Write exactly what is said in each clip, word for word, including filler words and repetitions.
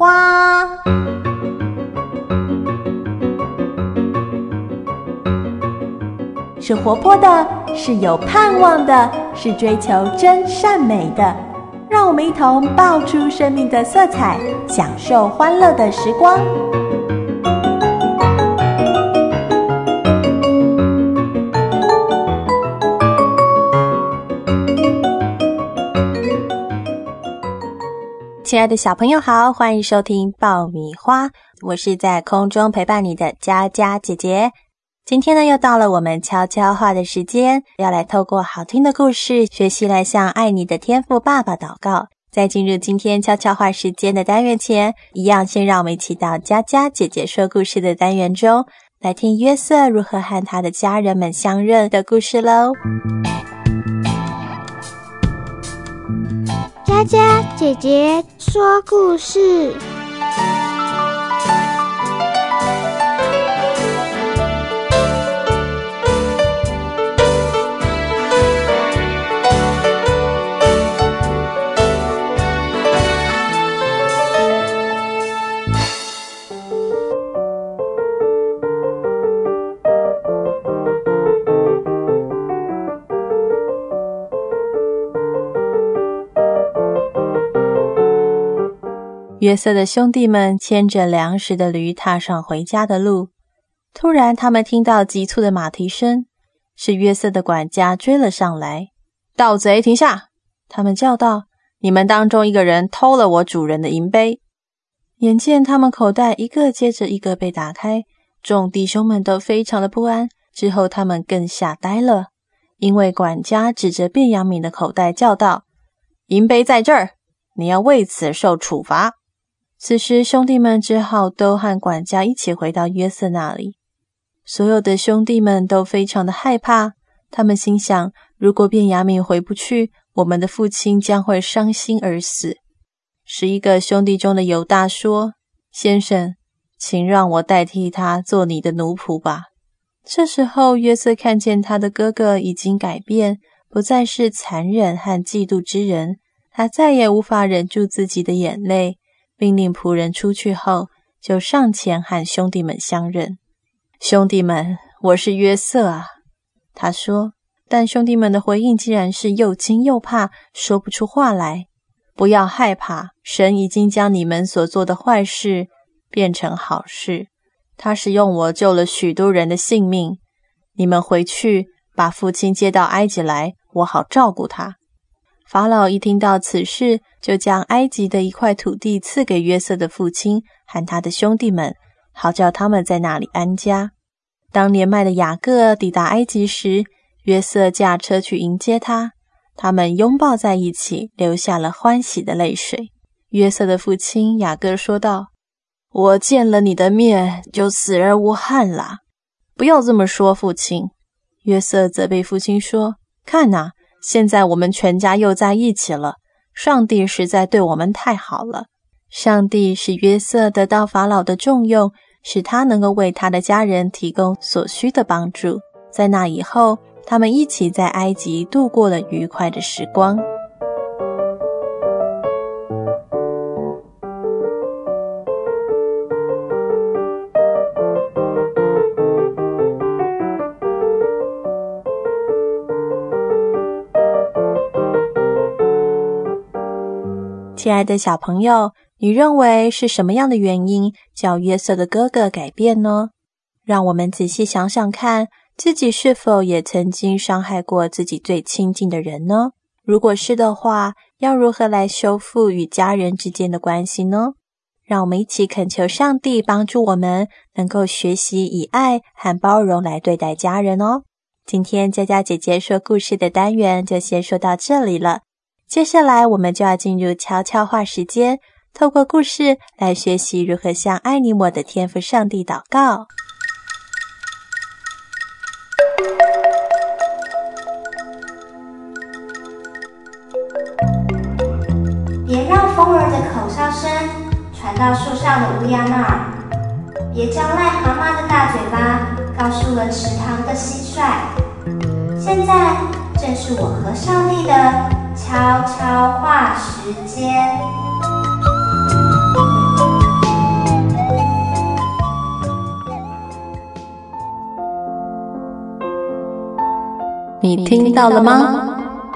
花。是活泼的，是有盼望的，是追求真善美的。让我们一同爆出生命的色彩，享受欢乐的时光。亲爱的小朋友好，欢迎收听爆米花，我是在空中陪伴你的佳佳姐姐。今天呢，又到了我们悄悄话的时间，要来透过好听的故事，学习来向爱你的天父爸爸祷告。在进入今天悄悄话时间的单元前，一样先让我们一起到佳佳姐姐说故事的单元中，来听约瑟如何和他的家人们相认的故事咯。 佳佳姐姐说故事。 约瑟的兄弟们牵着粮食的驴踏上回家的路，突然他们听到急促的马蹄声，是约瑟的管家追了上来。盗贼停下！他们叫道，你们当中一个人偷了我主人的银杯。眼见他们口袋一个接着一个被打开，众弟兄们都非常的不安，之后他们更吓呆了，因为管家指着便雅悯的口袋叫道，银杯在这儿，你要为此受处罚。此时兄弟们只好都和管家一起回到约瑟那里。所有的兄弟们都非常的害怕，他们心想，如果便雅悯回不去，我们的父亲将会伤心而死。十一个兄弟中的犹大说，先生，请让我代替他做你的奴仆吧。这时候约瑟看见他的哥哥已经改变，不再是残忍和嫉妒之人，他再也无法忍住自己的眼泪，命令仆人出去后，就上前和兄弟们相认。兄弟们，我是约瑟啊，他说，但兄弟们的回应竟然是又惊又怕，说不出话来。不要害怕，神已经将你们所做的坏事变成好事，他使用我救了许多人的性命。你们回去，把父亲接到埃及来，我好照顾他。法老一听到此事，就将埃及的一块土地赐给约瑟的父亲和他的兄弟们，好叫他们在那里安家。当年迈的雅各抵达埃及时，约瑟驾车去迎接他，他们拥抱在一起，流下了欢喜的泪水。约瑟的父亲雅各说道，我见了你的面就死而无憾啦。不要这么说，父亲。约瑟责备父亲说，看哪，现在我们全家又在一起了，上帝实在对我们太好了。上帝使约瑟得到法老的重用，使他能够为他的家人提供所需的帮助。在那以后，他们一起在埃及度过了愉快的时光。亲爱的小朋友，你认为是什么样的原因叫约瑟的哥哥改变呢？让我们仔细想想看，自己是否也曾经伤害过自己最亲近的人呢？如果是的话，要如何来修复与家人之间的关系呢？让我们一起恳求上帝帮助我们能够学习以爱和包容来对待家人哦。今天佳佳姐姐说故事的单元就先说到这里了，接下来我们就要进入悄悄话时间，透过故事来学习如何向爱你我的天父上帝祷告。 别让风儿的口哨声传到树上的乌鸦那儿，别叫癞蛤蟆的大嘴巴告诉了池塘的蟋蟀。现在正是我和上帝的悄悄话时间。 你听到了吗？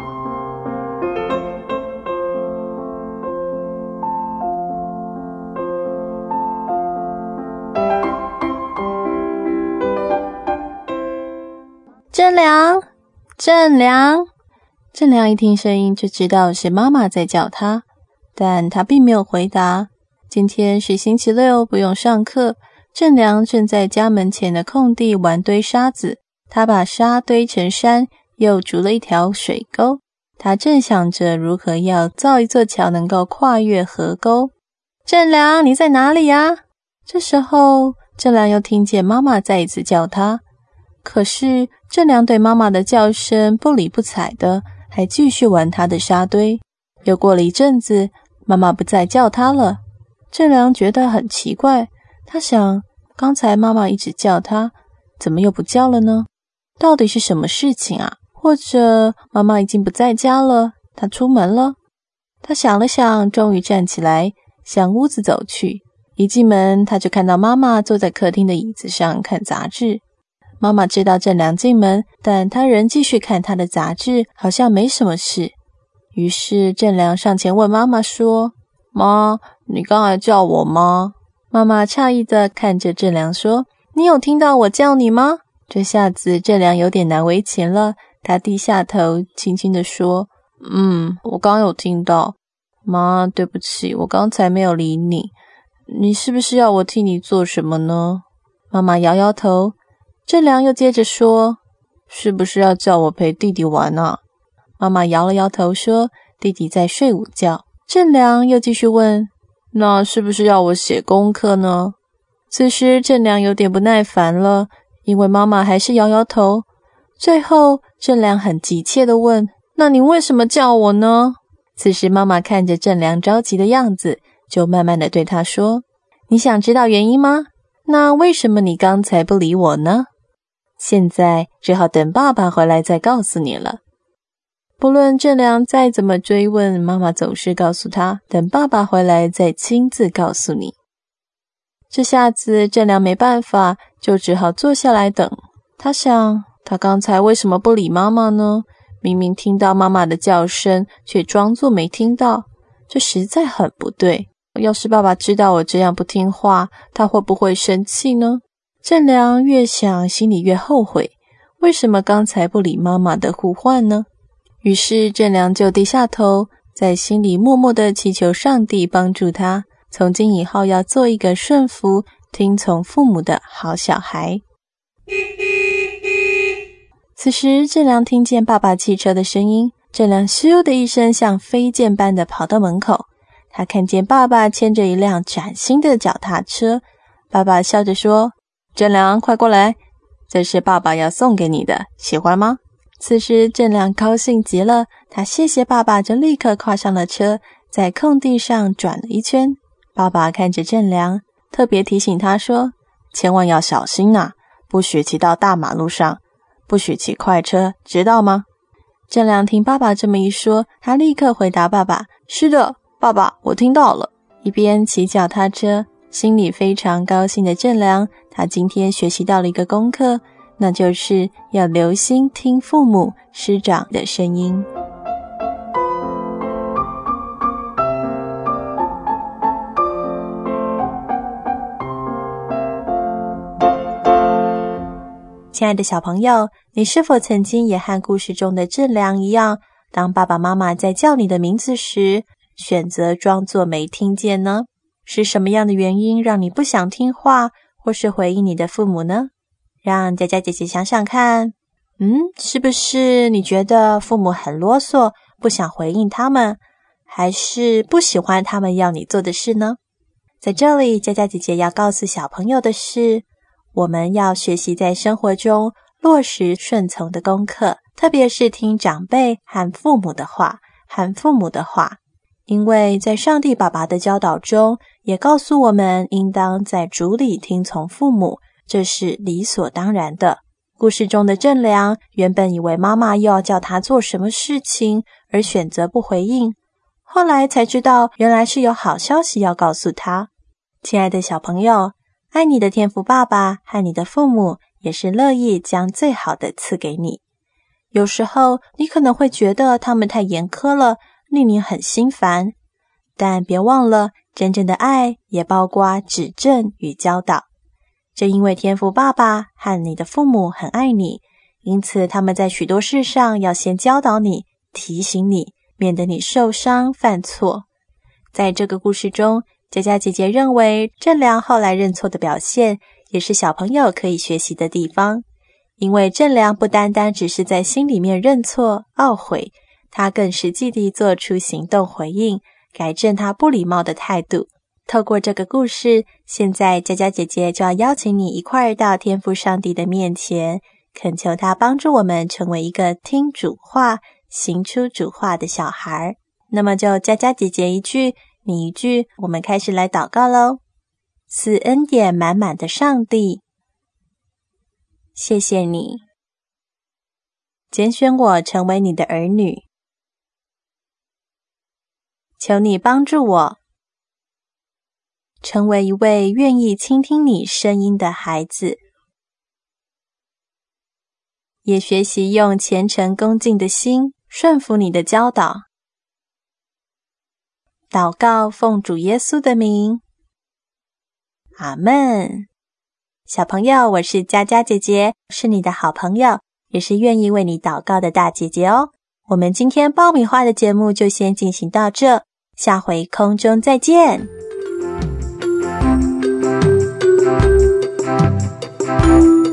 正良，正良，正良一听声音就知道是妈妈在叫他，但他并没有回答。今天是星期六，不用上课。正良正在家门前的空地玩堆沙子，他把沙堆成山，又筑了一条水沟。他正想着如何要造一座桥能够跨越河沟。正良，你在哪里呀？这时候，正良又听见妈妈再一次叫他。可是正良对妈妈的叫声不理不睬的，还继续玩他的沙堆。又过了一阵子，妈妈不再叫他了。正良觉得很奇怪，他想，刚才妈妈一直叫他，怎么又不叫了呢？到底是什么事情啊？或者妈妈已经不在家了，她出门了？他想了想，终于站起来，向屋子走去。一进门，他就看到妈妈坐在客厅的椅子上看杂志。妈妈知道正良进门，但她仍继续看她的杂志，好像没什么事。于是正良上前问妈妈说：妈，你刚才叫我吗？妈妈诧异地看着正良说：你有听到我叫你吗？这下子正良有点难为情了，他低下头轻轻地说：嗯，我刚有听到。妈，对不起，我刚才没有理你。你是不是要我替你做什么呢？妈妈摇摇头。正良又接着说：是不是要叫我陪弟弟玩啊？妈妈摇了摇头说：弟弟在睡午觉。正良又继续问：那是不是要我写功课呢？此时正良有点不耐烦了，因为妈妈还是摇摇头。最后正良很急切地问：那你为什么叫我呢？此时妈妈看着正良着急的样子，就慢慢地对他说：你想知道原因吗？那为什么你刚才不理我呢？现在只好等爸爸回来再告诉你了。不论正良再怎么追问，妈妈总是告诉他，等爸爸回来再亲自告诉你。这下子正良没办法，就只好坐下来等。他想，他刚才为什么不理妈妈呢？明明听到妈妈的叫声，却装作没听到，这实在很不对。要是爸爸知道我这样不听话，他会不会生气呢？正良越想心里越后悔，为什么刚才不理妈妈的呼唤呢？于是正良就低下头，在心里默默地祈求上帝帮助他，从今以后要做一个顺服、听从父母的好小孩。此时正良听见爸爸汽车的声音，正良咻的一声像飞箭般的跑到门口。他看见爸爸牵着一辆崭新的脚踏车，爸爸笑着说：正良，快过来，这是爸爸要送给你的，喜欢吗？此时正良高兴极了，他谢谢爸爸，就立刻跨上了车，在空地上转了一圈。爸爸看着正良，特别提醒他说：千万要小心啊，不许骑到大马路上，不许骑快车，知道吗？正良听爸爸这么一说，他立刻回答爸爸：是的，爸爸，我听到了。一边骑脚踏车，心里非常高兴的正良，他今天学习到了一个功课，那就是要留心听父母师长的声音。亲爱的小朋友，你是否曾经也和故事中的正良一样，当爸爸妈妈在叫你的名字时，选择装作没听见呢？是什么样的原因让你不想听话，或是回应你的父母呢？让佳佳姐姐想想看，嗯，是不是你觉得父母很啰嗦，不想回应他们，还是不喜欢他们要你做的事呢？在这里，佳佳姐姐要告诉小朋友的是，我们要学习在生活中落实顺从的功课，特别是听长辈和父母的话，和父母的话。因为在上帝爸爸的教导中，也告诉我们应当在主里听从父母，这是理所当然的。故事中的正良原本以为妈妈又要叫他做什么事情，而选择不回应，后来才知道原来是有好消息要告诉他。亲爱的小朋友，爱你的天父爸爸和你的父母也是乐意将最好的赐给你。 有时候你可能会觉得他们太严苛了，令你很心烦。但别忘了，真正的爱也包括指正与教导。正因为天父爸爸和你的父母很爱你，因此他们在许多事上要先教导你，提醒你，免得你受伤犯错。在这个故事中，佳佳姐姐认为正良后来认错的表现也是小朋友可以学习的地方。因为正良不单单只是在心里面认错懊悔，他更实际地做出行动回应，改正他不礼貌的态度。透过这个故事，现在佳佳姐姐就要邀请你一块儿到天父上帝的面前，恳求他帮助我们成为一个听主话行出主话的小孩。那么就佳佳姐姐一句你一句，我们开始来祷告咯。赐恩典满满的上帝，谢谢你拣选我成为你的儿女，求你帮助我成为一位愿意倾听你声音的孩子，也学习用虔诚恭敬的心顺服你的教导。祷告奉主耶稣的名，阿们。小朋友，我是佳佳姐姐，是你的好朋友，也是愿意为你祷告的大姐姐哦。我们今天爆米花的节目就先进行到这，下回空中再见。 Thank you.